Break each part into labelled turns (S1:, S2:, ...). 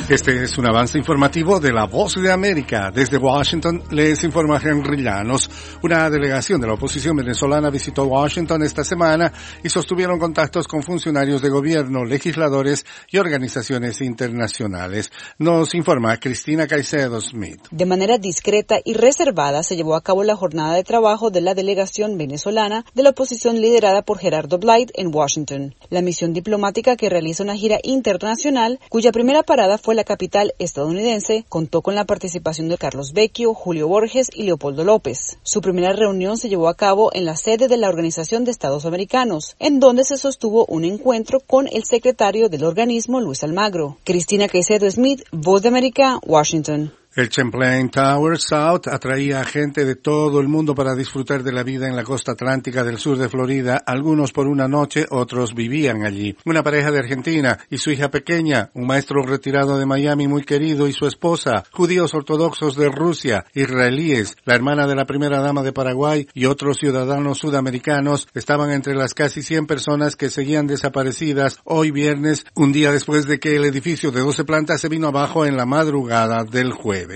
S1: Este es un avance informativo de La Voz de América. Desde Washington les informa Henry Llanos. Una delegación de la oposición venezolana visitó Washington esta semana y sostuvieron contactos con funcionarios de gobierno, legisladores y organizaciones internacionales. Nos informa Cristina Caicedo Smith.
S2: De manera discreta y reservada se llevó a cabo la jornada de trabajo de la delegación venezolana de la oposición liderada por Gerardo Blight en Washington. La misión diplomática, que realiza una gira internacional, cuya primera parada fue la capital estadounidense, contó con la participación de Carlos Vecchio, Julio Borges y Leopoldo López. Su primera reunión se llevó a cabo en la sede de la Organización de Estados Americanos, en donde se sostuvo un encuentro con el secretario del organismo, Luis Almagro. Cristina Caicedo Smith, Voz de América, Washington.
S1: El Champlain Tower South atraía a gente de todo el mundo para disfrutar de la vida en la costa atlántica del sur de Florida. Algunos por una noche, otros vivían allí. Una pareja de Argentina y su hija pequeña, un maestro retirado de Miami muy querido y su esposa, judíos ortodoxos de Rusia, israelíes, la hermana de la primera dama de Paraguay y otros ciudadanos sudamericanos estaban entre las casi 100 personas que seguían desaparecidas hoy viernes, un día después de que el edificio de 12 plantas se vino abajo en la madrugada del jueves.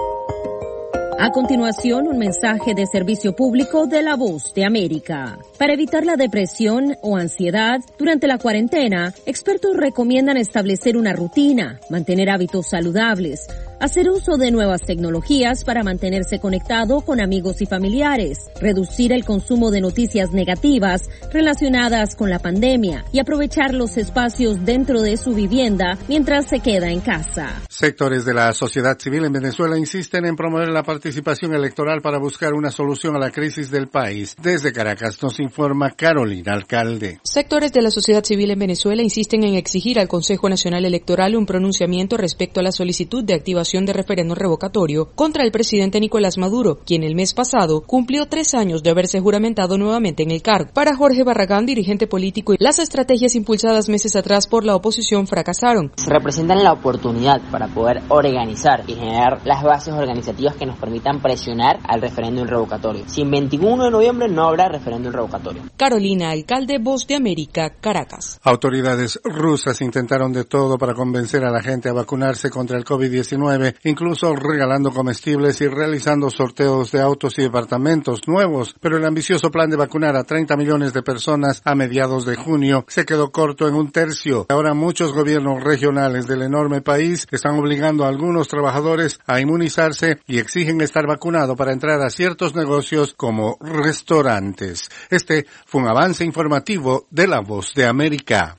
S3: A continuación, un mensaje de servicio público de La Voz de América. Para evitar la depresión o ansiedad durante la cuarentena, expertos recomiendan establecer una rutina, mantener hábitos saludables, hacer uso de nuevas tecnologías para mantenerse conectado con amigos y familiares, reducir el consumo de noticias negativas relacionadas con la pandemia y aprovechar los espacios dentro de su vivienda mientras se queda en casa.
S1: Sectores de la sociedad civil en Venezuela insisten en promover la participación electoral para buscar una solución a la crisis del país. Desde Caracas nos informa Carolina Alcalde.
S4: Sectores de la sociedad civil en Venezuela insisten en exigir al Consejo Nacional Electoral un pronunciamiento respecto a la solicitud de activación de referéndum revocatorio contra el presidente Nicolás Maduro, quien el mes pasado cumplió 3 años de haberse juramentado nuevamente en el cargo. Para Jorge Barragán, dirigente político, las estrategias impulsadas meses atrás por la oposición fracasaron.
S5: Representan la oportunidad para poder organizar y generar las bases organizativas que nos permitan presionar al referéndum revocatorio. Sin 21 de noviembre no habrá referéndum revocatorio.
S4: Carolina Alcalde, Voz de América, Caracas.
S1: Autoridades rusas intentaron de todo para convencer a la gente a vacunarse contra el COVID-19, incluso regalando comestibles y realizando sorteos de autos y departamentos nuevos, pero el ambicioso plan de vacunar a 30 millones de personas a mediados de junio se quedó corto en un tercio. Ahora muchos gobiernos regionales del enorme país están obligando a algunos trabajadores a inmunizarse y exigen estar vacunado para entrar a ciertos negocios como restaurantes. Este fue un avance informativo de La Voz de América.